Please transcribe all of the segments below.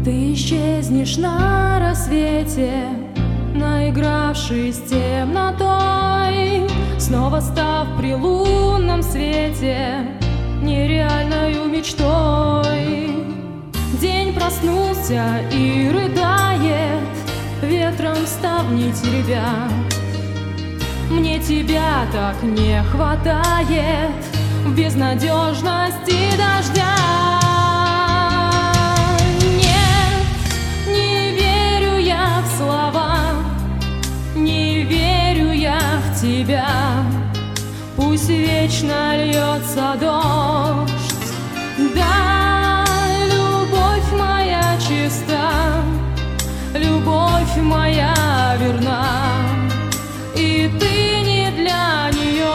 Ты исчезнешь на рассвете, наигравшись темнотой, снова став при лунном свете нереальною мечтой. День проснулся и рыдает, ветром ставни теребя. Мне тебя так не хватает в безнадежности дождя. Нет, не верю я в слова, не верю я в тебя. Пусть вечно льется дождь, да, любовь моя чиста, любовь моя верна, и ты не для нее.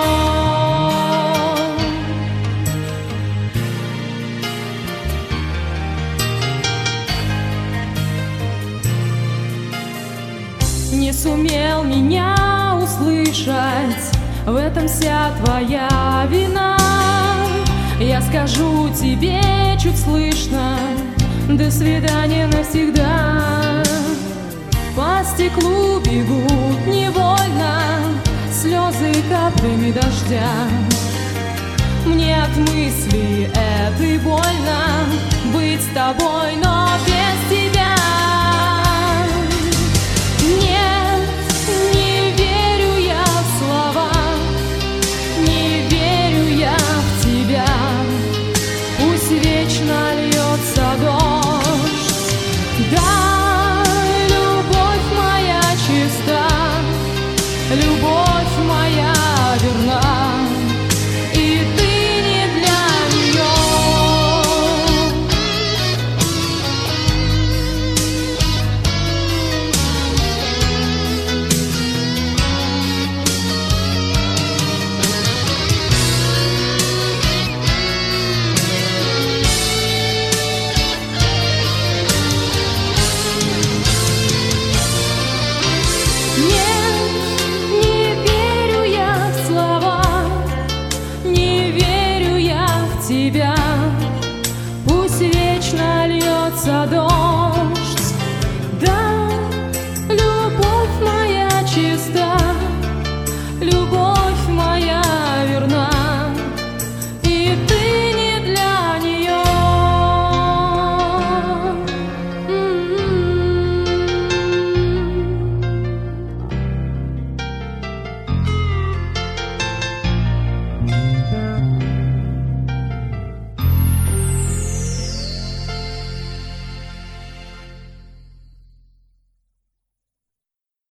Не сумел меня услышать, в этом вся твоя вина. Я скажу тебе чуть слышно: до свидания навсегда. По стеклу бегут невольно слезы каплями дождя. Мне от мысли этой больно быть с тобой, но без тебя. Нет, не верю я в слова, не верю я в тебя. Пусть вечно льется дождь, да, любовь моя чиста, любовь моя верна, и ты не для нее. Тебя, пусть вечно льется дождь.